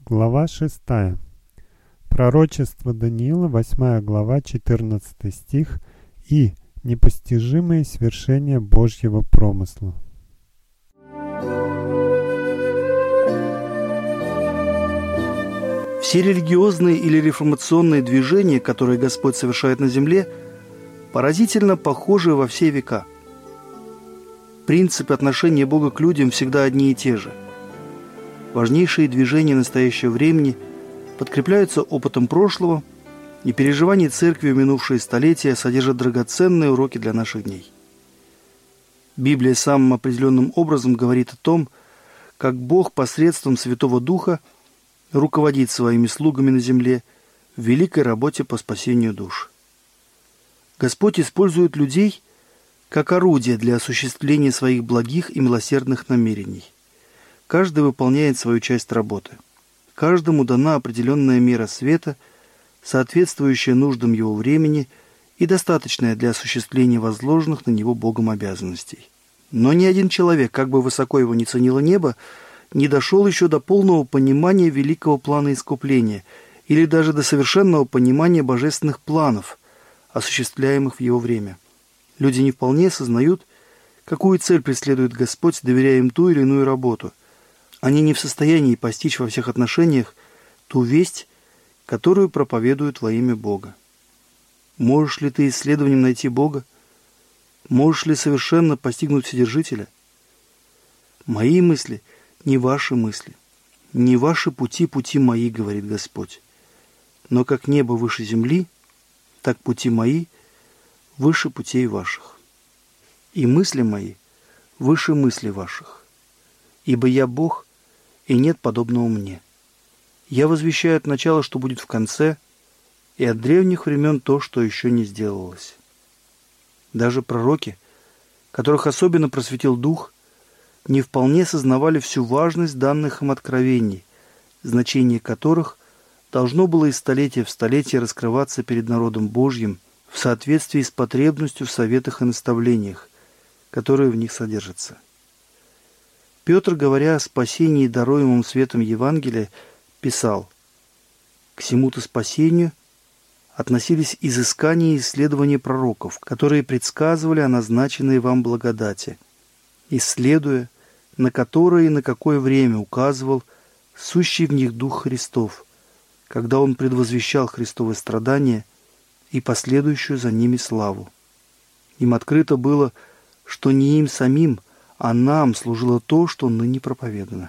Глава 6. Пророчество Даниила, 8 глава, 14 стих и непостижимые свершения Божьего промысла. Все религиозные или реформационные движения, которые Господь совершает на земле, поразительно похожи во все века. Принципы отношения Бога к людям всегда одни и те же. Важнейшие движения настоящего времени подкрепляются опытом прошлого, и переживания церкви в минувшие столетия содержат драгоценные уроки для наших дней. Библия самым определенным образом говорит о том, как Бог посредством Святого Духа руководит своими слугами на земле в великой работе по спасению душ. Господь использует людей как орудие для осуществления своих благих и милосердных намерений. Каждый выполняет свою часть работы. Каждому дана определенная мера света, соответствующая нуждам его времени и достаточная для осуществления возложенных на него Богом обязанностей. Но ни один человек, как бы высоко его ни ценило небо, не дошел еще до полного понимания великого плана искупления или даже до совершенного понимания божественных планов, осуществляемых в его время. Люди не вполне осознают, какую цель преследует Господь, доверяя им ту или иную работу. Они не в состоянии постичь во всех отношениях ту весть, которую проповедуют во имя Бога. Можешь ли ты исследованием найти Бога? Можешь ли совершенно постигнуть Вседержителя? Мои мысли не ваши мысли, не ваши пути, пути мои, говорит Господь. Но как небо выше земли, так пути мои выше путей ваших. И мысли мои выше мыслей ваших. Ибо я Бог, и нет подобного мне. Я возвещаю от начала, что будет в конце, и от древних времен то, что еще не сделалось. Даже пророки, которых особенно просветил Дух, не вполне сознавали всю важность данных им откровений, значение которых должно было из столетия в столетие раскрываться перед народом Божьим в соответствии с потребностью в советах и наставлениях, которые в них содержатся. Петр, говоря о спасении, даруемом светом Евангелия, писал: «К сему-то спасению относились изыскания и исследования пророков, которые предсказывали о назначенной вам благодати, исследуя, на которое и на какое время указывал сущий в них Дух Христов, когда Он предвозвещал Христовы страдания и последующую за ними славу. Им открыто было, что не им самим, а нам служило то, что ныне проповедано».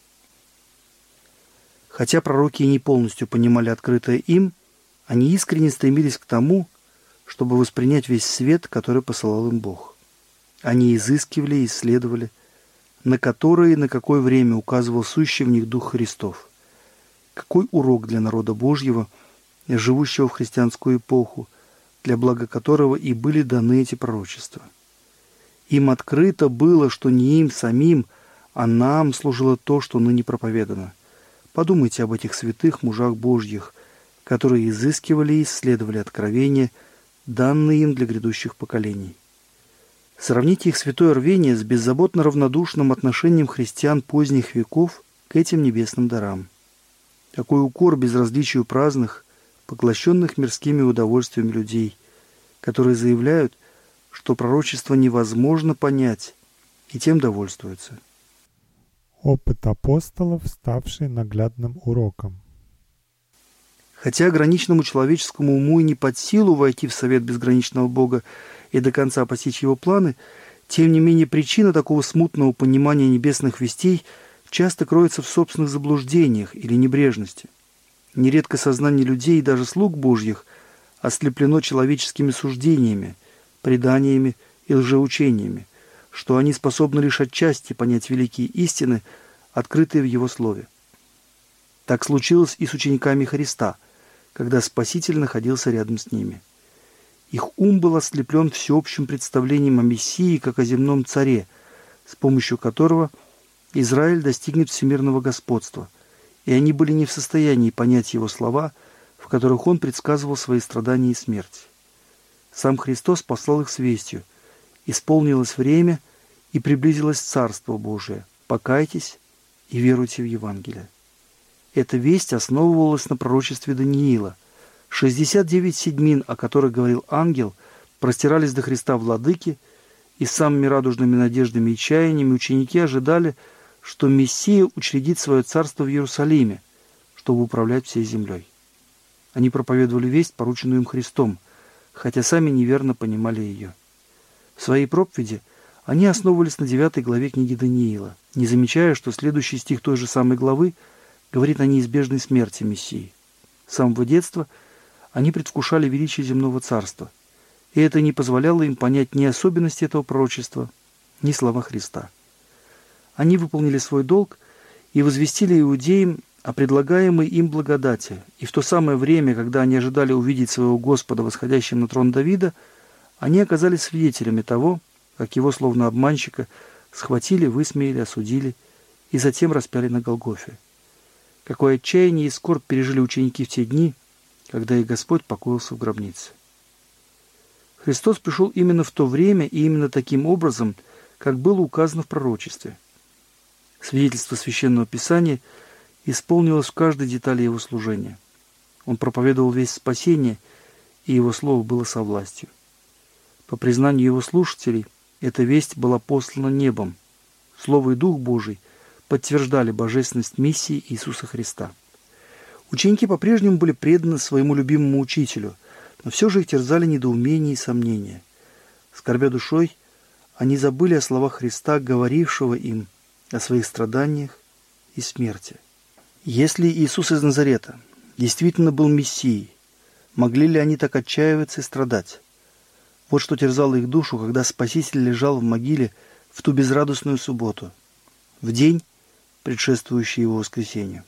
Хотя пророки и не полностью понимали открытое им, они искренне стремились к тому, чтобы воспринять весь свет, который посылал им Бог. Они изыскивали и исследовали, на которое и на какое время указывал сущий в них Дух Христов. Какой урок для народа Божьего, живущего в христианскую эпоху, для блага которого и были даны эти пророчества. Им открыто было, что не им самим, а нам служило то, что ныне проповедано. Подумайте об этих святых мужах Божьих, которые изыскивали и исследовали откровения, данные им для грядущих поколений. Сравните их святое рвение с беззаботно равнодушным отношением христиан поздних веков к этим небесным дарам. Какой укор безразличию праздных, поглощенных мирскими удовольствиями людей, которые заявляют, что пророчество невозможно понять, и тем довольствуются. Опыт апостолов, ставший наглядным уроком. Хотя ограниченному человеческому уму и не под силу войти в совет безграничного Бога и до конца постичь его планы, тем не менее причина такого смутного понимания небесных вестей часто кроется в собственных заблуждениях или небрежности. Нередко сознание людей и даже слуг Божьих ослеплено человеческими суждениями, преданиями и лжеучениями, что они способны лишь отчасти понять великие истины, открытые в Его Слове. Так случилось и с учениками Христа, когда Спаситель находился рядом с ними. Их ум был ослеплен всеобщим представлением о Мессии как о земном царе, с помощью которого Израиль достигнет всемирного господства, и они были не в состоянии понять Его слова, в которых Он предсказывал свои страдания и смерть. Сам Христос послал их с вестью: «Исполнилось время, и приблизилось Царство Божие. Покайтесь и веруйте в Евангелие». Эта весть основывалась на пророчестве Даниила. 69 седьмин, о которых говорил ангел, простирались до Христа владыки, и с самыми радужными надеждами и чаяниями ученики ожидали, что Мессия учредит свое царство в Иерусалиме, чтобы управлять всей землей. Они проповедовали весть, порученную им Христом, хотя сами неверно понимали ее. В своей проповеди они основывались на 9 главе книги Даниила, не замечая, что следующий стих той же самой главы говорит о неизбежной смерти Мессии. С самого детства они предвкушали величие земного царства, и это не позволяло им понять ни особенности этого пророчества, ни слова Христа. Они выполнили свой долг и возвестили иудеям о предлагаемой им благодати, и в то самое время, когда они ожидали увидеть своего Господа, восходящим на трон Давида, они оказались свидетелями того, как его, словно обманщика, схватили, высмеяли, осудили и затем распяли на Голгофе. Какое отчаяние и скорбь пережили ученики в те дни, когда их Господь покоился в гробнице. Христос пришел именно в то время и именно таким образом, как было указано в пророчестве. Свидетельство Священного Писания исполнилось в каждой детали его служения. Он проповедовал весть спасения, и его слово было со властью. По признанию его слушателей, эта весть была послана небом. Слово и Дух Божий подтверждали божественность миссии Иисуса Христа. Ученики по-прежнему были преданы своему любимому учителю, но все же их терзали недоумения и сомнения. Скорбя душой, они забыли о словах Христа, говорившего им о своих страданиях и смерти. Если Иисус из Назарета действительно был Мессией, могли ли они так отчаиваться и страдать? Вот что терзало их душу, когда Спаситель лежал в могиле в ту безрадостную субботу, в день, предшествующий его воскресению.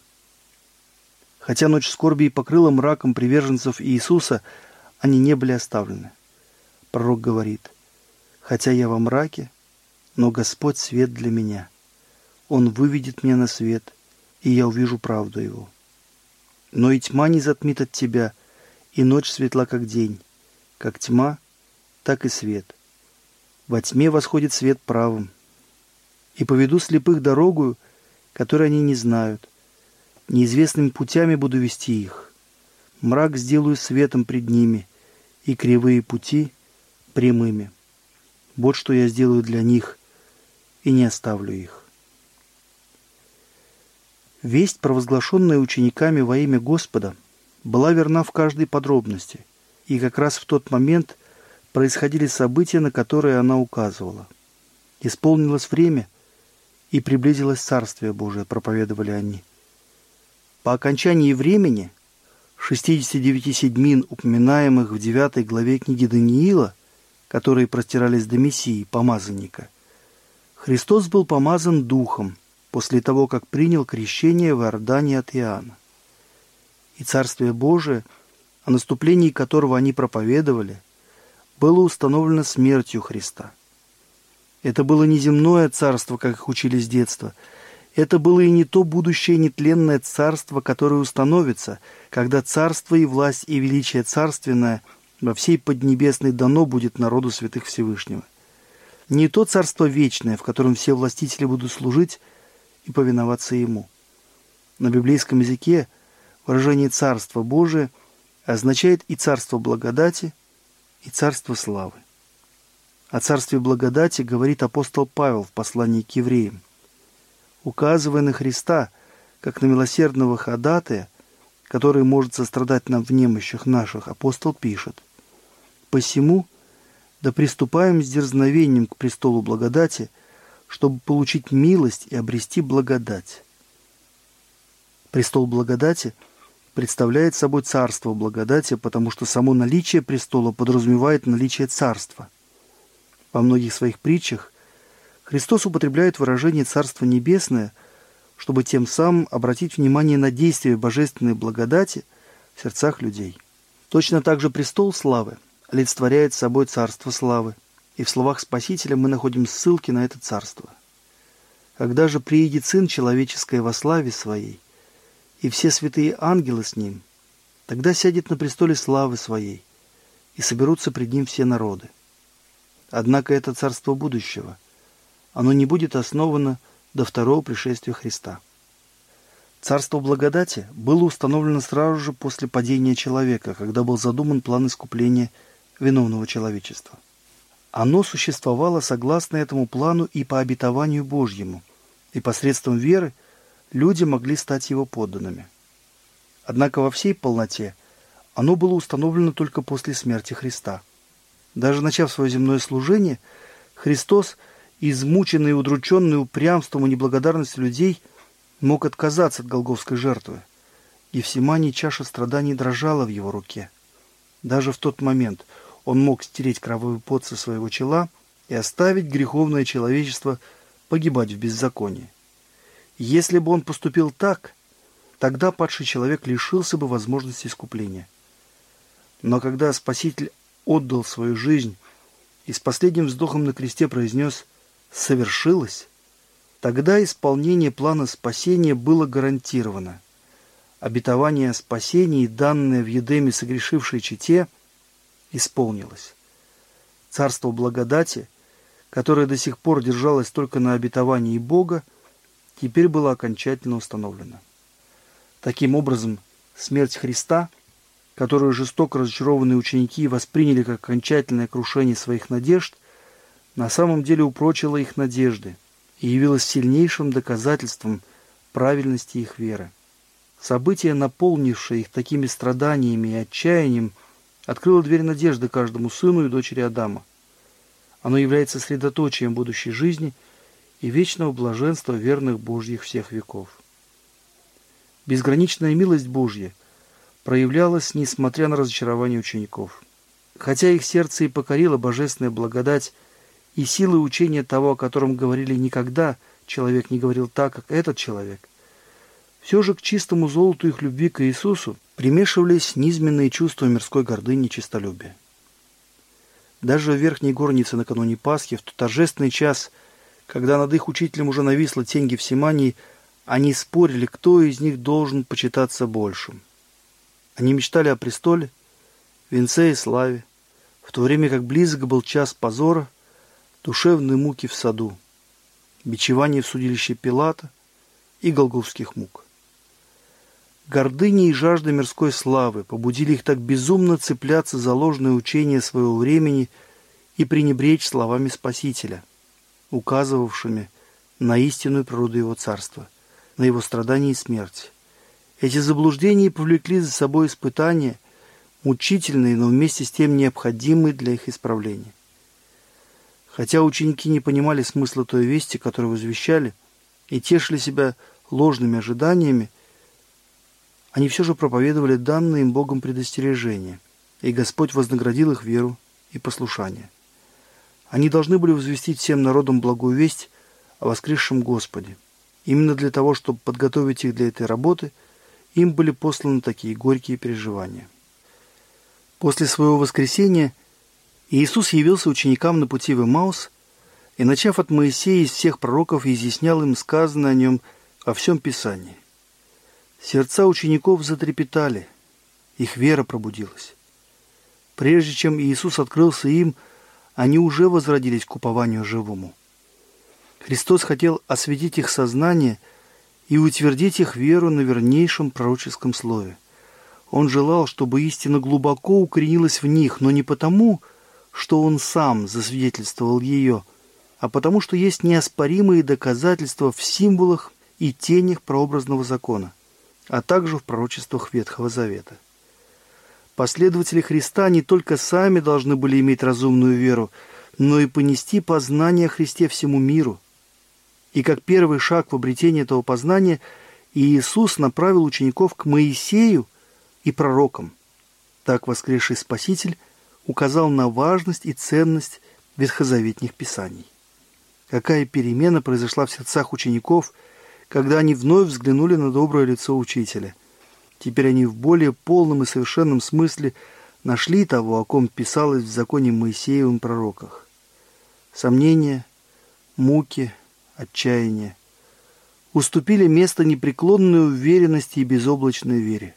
Хотя ночь скорби и покрыла мраком приверженцев Иисуса, они не были оставлены. Пророк говорит: «Хотя я во мраке, но Господь свет для меня. Он выведет меня на свет, и я увижу правду Его. Но и тьма не затмит от тебя, и ночь светла, как день, как тьма, так и свет. Во тьме восходит свет правым. И поведу слепых дорогою, которой они не знают. Неизвестными путями буду вести их. Мрак сделаю светом пред ними, и кривые пути прямыми. Вот что я сделаю для них, и не оставлю их». Весть, провозглашенная учениками во имя Господа, была верна в каждой подробности, и как раз в тот момент происходили события, на которые она указывала. Исполнилось время, и приблизилось Царствие Божие, проповедовали они. По окончании времени 69 седьмин, упоминаемых в 9 главе книги Даниила, которые простирались до Мессии, помазанника, Христос был помазан Духом после того, как принял крещение в Иордане от Иоанна. И Царствие Божие, о наступлении которого они проповедовали, было установлено смертью Христа. Это было не земное царство, как их учили с детства. Это было и не то будущее нетленное царство, которое установится, когда царство и власть и величие царственное во всей Поднебесной дано будет народу святых Всевышнего. Не то царство вечное, в котором все властители будут служить и повиноваться Ему. На библейском языке выражение «Царство Божие» означает и царство благодати, и царство славы. О царстве благодати говорит апостол Павел в послании к евреям. Указывая на Христа, как на милосердного ходатая, который может сострадать нам в немощах наших, апостол пишет: «Посему да приступаем с дерзновением к престолу благодати, чтобы получить милость и обрести благодать». Престол благодати представляет собой царство благодати, потому что само наличие престола подразумевает наличие царства. Во многих своих притчах Христос употребляет выражение «Царство небесное», чтобы тем самым обратить внимание на действие божественной благодати в сердцах людей. Точно так же престол славы олицетворяет собой царство славы, и в словах Спасителя мы находим ссылки на это царство. Когда же приедет Сын Человеческий во славе Своей, и все святые ангелы с Ним, тогда сядет на престоле славы Своей, и соберутся пред Ним все народы. Однако это царство будущего. Оно не будет основано до второго пришествия Христа. Царство благодати было установлено сразу же после падения человека, когда был задуман план искупления виновного человечества. Оно существовало согласно этому плану и по обетованию Божьему, и посредством веры люди могли стать его подданными. Однако во всей полноте оно было установлено только после смерти Христа. Даже начав свое земное служение, Христос, измученный и удрученный упрямством и неблагодарностью людей, мог отказаться от голгофской жертвы. Гефсимании чаша страданий дрожала в его руке. Даже в тот момент он мог стереть кровавый пот со своего чела и оставить греховное человечество погибать в беззаконии. Если бы он поступил так, тогда падший человек лишился бы возможности искупления. Но когда Спаситель отдал свою жизнь и с последним вздохом на кресте произнес «совершилось», тогда исполнение плана спасения было гарантировано. Обетование о спасении, данное в Едеме согрешившей чете, исполнилось. Царство благодати, которое до сих пор держалось только на обетовании Бога, теперь было окончательно установлено. Таким образом, смерть Христа, которую жестоко разочарованные ученики восприняли как окончательное крушение своих надежд, на самом деле упрочила их надежды и явилась сильнейшим доказательством правильности их веры. Событие, наполнившее их такими страданиями и отчаянием, открыло дверь надежды каждому сыну и дочери Адама. Оно является средоточием будущей жизни и вечного блаженства верных Божьих всех веков. Безграничная милость Божья проявлялась, несмотря на разочарование учеников. Хотя их сердце и покорила божественная благодать и силы учения того, о котором говорили никогда, человек не говорил так, как этот человек, все же к чистому золоту их любви к Иисусу примешивались низменные чувства мирской гордыни и честолюбия. Даже в верхней горнице накануне Пасхи, в тот торжественный час, когда над их учителем уже нависла тень Гефсимании, они спорили, кто из них должен почитаться большим. Они мечтали о престоле, венце и славе, в то время как близок был час позора, душевной муки в саду, бичевания в судилище Пилата и голгофских мук. Гордыня и жажда мирской славы побудили их так безумно цепляться за ложное учение своего времени и пренебречь словами Спасителя, указывавшими на истинную природу Его Царства, на Его страдания и смерть. Эти заблуждения повлекли за собой испытания, мучительные, но вместе с тем необходимые для их исправления. Хотя ученики не понимали смысла той вести, которую возвещали, и тешили себя ложными ожиданиями, они все же проповедовали данные им Богом предостережения, и Господь вознаградил их веру и послушание. Они должны были возвестить всем народам благую весть о воскресшем Господе. Именно для того, чтобы подготовить их для этой работы, им были посланы такие горькие переживания. После своего воскресения Иисус явился ученикам на пути в Эмаус и, начав от Моисея, из всех пророков, изъяснял им сказанное о нем во всем Писании. Сердца учеников затрепетали, их вера пробудилась. Прежде чем Иисус открылся им, они уже возродились к упованию живому. Христос хотел осветить их сознание и утвердить их веру на вернейшем пророческом слове. Он желал, чтобы истина глубоко укоренилась в них, но не потому, что Он сам засвидетельствовал ее, а потому, что есть неоспоримые доказательства в символах и тенях прообразного закона, а также в пророчествах Ветхого Завета. Последователи Христа не только сами должны были иметь разумную веру, но и понести познание о Христе всему миру. И как первый шаг в обретении этого познания Иисус направил учеников к Моисею и пророкам. Так воскресший Спаситель указал на важность и ценность ветхозаветных писаний. Какая перемена произошла в сердцах учеников, когда они вновь взглянули на доброе лицо Учителя. Теперь они в более полном и совершенном смысле нашли того, о ком писалось в законе Моисеевым пророках. Сомнения, муки, отчаяние уступили место непреклонной уверенности и безоблачной вере.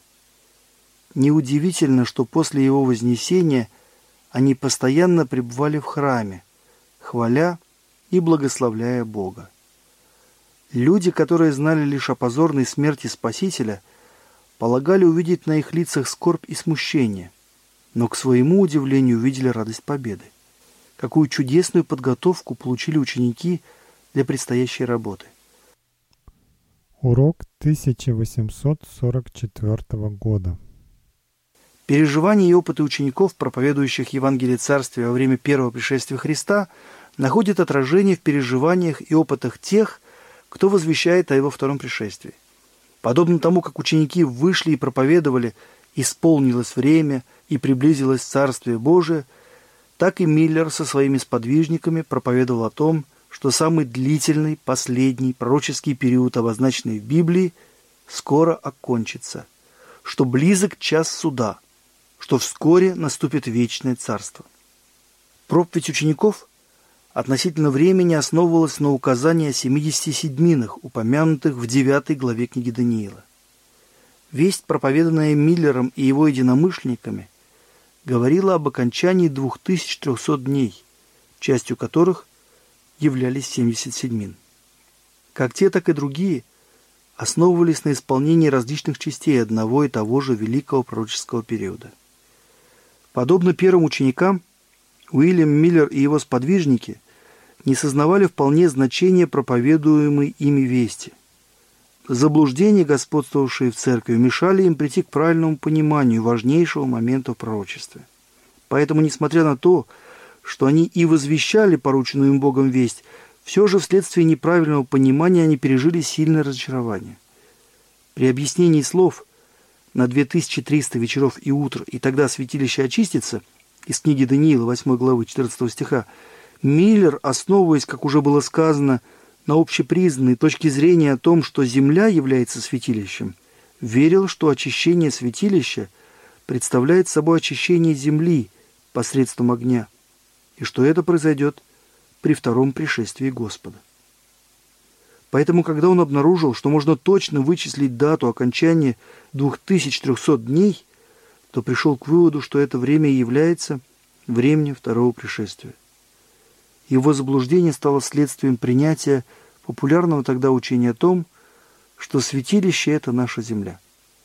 Неудивительно, что после его вознесения они постоянно пребывали в храме, хваля и благословляя Бога. Люди, которые знали лишь о позорной смерти Спасителя, полагали увидеть на их лицах скорбь и смущение, но к своему удивлению увидели радость победы. Какую чудесную подготовку получили ученики для предстоящей работы. Урок 1844 года. Переживания и опыты учеников, проповедующих Евангелие Царствия во время первого пришествия Христа, находят отражение в переживаниях и опытах тех, кто возвещает о Его втором пришествии. Подобно тому, как ученики вышли и проповедовали «Исполнилось время и приблизилось Царствие Божие», так и Миллер со своими сподвижниками проповедовал о том, что самый длительный, последний пророческий период, обозначенный в Библии, скоро окончится, что близок час суда, что вскоре наступит вечное царство. Проповедь учеников относительно времени основывалась на указании о 70 седьминах, упомянутых в 9 главе книги Даниила. Весть, проповеданная Миллером и его единомышленниками, говорила об окончании 2300 дней, частью которых являлись 70 седьмин. Как те, так и другие основывались на исполнении различных частей одного и того же великого пророческого периода. Подобно первым ученикам, Уильям Миллер и его сподвижники не сознавали вполне значения проповедуемой ими вести. Заблуждения, господствовавшие в церкви, мешали им прийти к правильному пониманию важнейшего момента в пророчестве. Поэтому, несмотря на то, что они и возвещали порученную им Богом весть, все же вследствие неправильного понимания они пережили сильное разочарование. При объяснении слов «на 2300 вечеров и утр, и тогда святилище очистится» из книги Даниила, 8 главы, 14 стиха, Миллер, основываясь, как уже было сказано, на общепризнанной точке зрения о том, что земля является святилищем, верил, что очищение святилища представляет собой очищение земли посредством огня, и что это произойдет при втором пришествии Господа. Поэтому, когда он обнаружил, что можно точно вычислить дату окончания 2300 дней, то пришел к выводу, что это время является временем второго пришествия. Его заблуждение стало следствием принятия популярного тогда учения о том, что святилище – это наша земля.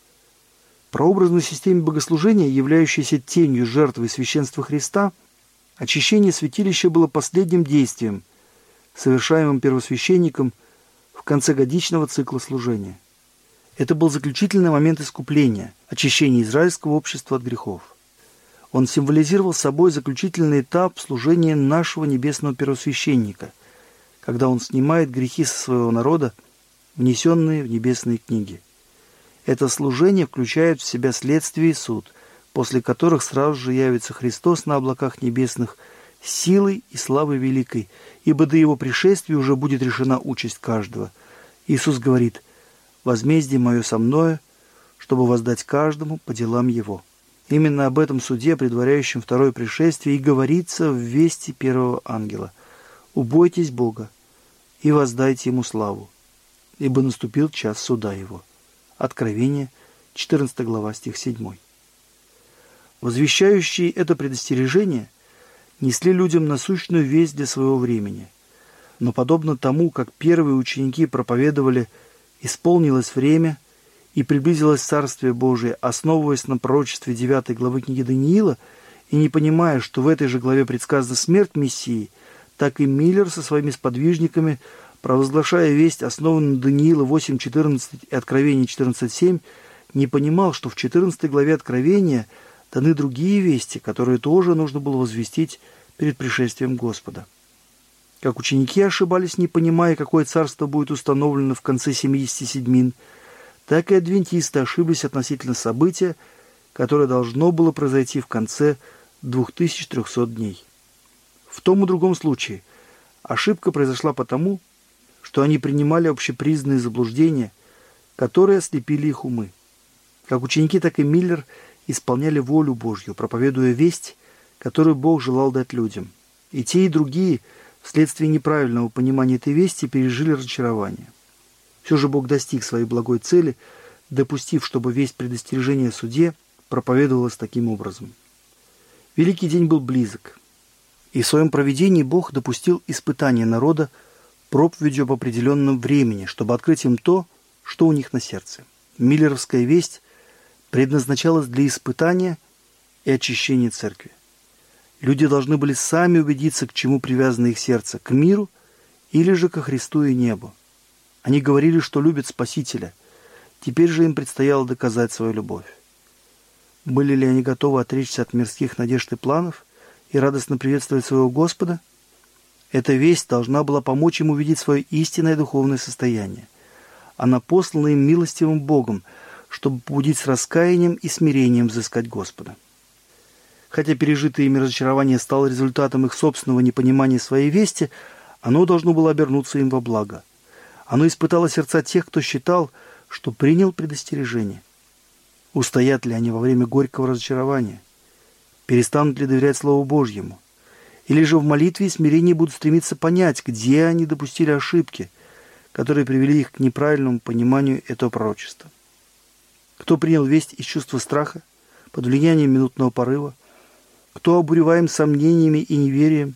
В прообразной системе богослужения, являющейся тенью жертвы священства Христа, очищение святилища было последним действием, совершаемым первосвященником в конце годичного цикла служения. Это был заключительный момент искупления, очищения израильского общества от грехов. Он символизировал собой заключительный этап служения нашего небесного первосвященника, когда он снимает грехи со своего народа, внесенные в небесные книги. Это служение включает в себя следствие и суд, после которых сразу же явится Христос на облаках небесных с силой и славой великой, ибо до Его пришествия уже будет решена участь каждого. Иисус говорит: «Возмездие мое со мною, чтобы воздать каждому по делам его». Именно об этом суде, предваряющем второе пришествие, и говорится в вести первого ангела: «Убойтесь Бога и воздайте Ему славу, ибо наступил час суда Его». Откровение, 14 глава, стих 7. Возвещающие это предостережение несли людям насущную весть для своего времени. Но подобно тому, как первые ученики проповедовали «Исполнилось время и приблизилось Царствие Божие», основываясь на пророчестве 9 главы книги Даниила и не понимая, что в этой же главе предсказана смерть Мессии, так и Миллер со своими сподвижниками, провозглашая весть, основанную на Даниила 8.14 и Откровение 14.7, не понимал, что в 14 главе Откровения даны другие вести, которые тоже нужно было возвестить перед пришествием Господа. Как ученики ошибались, не понимая, какое царство будет установлено в конце 70 седьмин, так и адвентисты ошиблись относительно события, которое должно было произойти в конце 2300 дней. В том и другом случае ошибка произошла потому, что они принимали общепризнанные заблуждения, которые ослепили их умы. Как ученики, так и Миллер исполняли волю Божью, проповедуя весть, которую Бог желал дать людям. И те, и другие вследствие неправильного понимания этой вести пережили разочарование. Все же Бог достиг своей благой цели, допустив, чтобы весть предостережения о суде проповедовалась таким образом. Великий день был близок, и в своем провидении Бог допустил испытание народа проповедью об определенном времени, чтобы открыть им то, что у них на сердце. Миллеровская весть предназначалась для испытания и очищения церкви. Люди должны были сами убедиться, к чему привязано их сердце, к миру или же ко Христу и небу. Они говорили, что любят Спасителя. Теперь же им предстояло доказать свою любовь. Были ли они готовы отречься от мирских надежд и планов и радостно приветствовать своего Господа? Эта весть должна была помочь им увидеть свое истинное духовное состояние. Она послана им милостивым Богом, чтобы побудить с раскаянием и смирением взыскать Господа. Хотя пережитое ими разочарование стало результатом их собственного непонимания своей вести, оно должно было обернуться им во благо. Оно испытало сердца тех, кто считал, что принял предостережение. Устоят ли они во время горького разочарования? Перестанут ли доверять Слову Божьему? Или же в молитве и смирении будут стремиться понять, где они допустили ошибки, которые привели их к неправильному пониманию этого пророчества? Кто принял весть из чувства страха, под влиянием минутного порыва? Кто обуреваем сомнениями и неверием?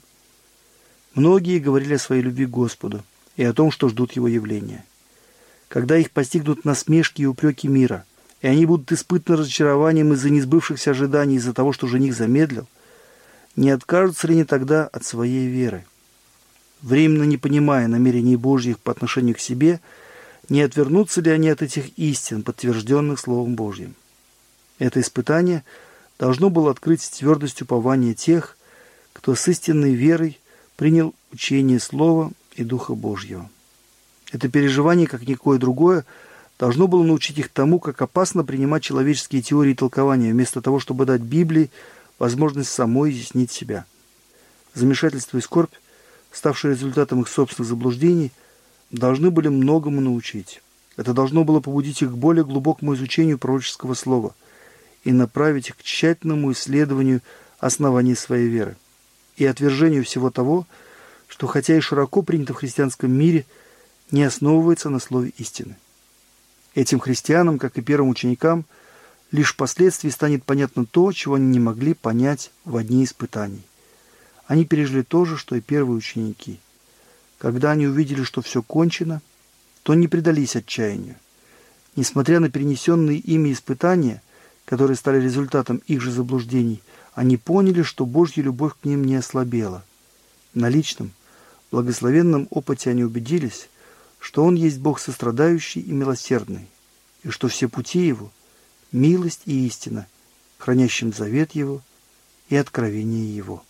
Многие говорили о своей любви к Господу и о том, что ждут Его явления. Когда их постигнут насмешки и упреки мира, и они будут испытаны разочарованием из-за несбывшихся ожиданий, из-за того, что жених замедлил, не откажутся ли они тогда от своей веры? Временно не понимая намерений Божьих по отношению к себе, не отвернутся ли они от этих истин, подтвержденных Словом Божьим? Это испытание должно было открыть твердость упования тех, кто с истинной верой принял учение Слова и Духа Божьего. Это переживание, как никакое другое, должно было научить их тому, как опасно принимать человеческие теории и толкования, вместо того, чтобы дать Библии возможность самой изъяснить себя. Замешательство и скорбь, ставшие результатом их собственных заблуждений, должны были многому научить. Это должно было побудить их к более глубокому изучению пророческого слова и направить их к тщательному исследованию оснований своей веры и отвержению всего того, что, хотя и широко принято в христианском мире, не основывается на слове истины. Этим христианам, как и первым ученикам, лишь впоследствии станет понятно то, чего они не могли понять в дни испытаний. Они пережили то же, что и первые ученики. Когда они увидели, что все кончено, то не предались отчаянию. Несмотря на перенесенные ими испытания, которые стали результатом их же заблуждений, они поняли, что Божья любовь к ним не ослабела. На личном, благословенном опыте они убедились, что Он есть Бог сострадающий и милосердный, и что все пути Его – милость и истина, хранящим завет Его и откровение Его.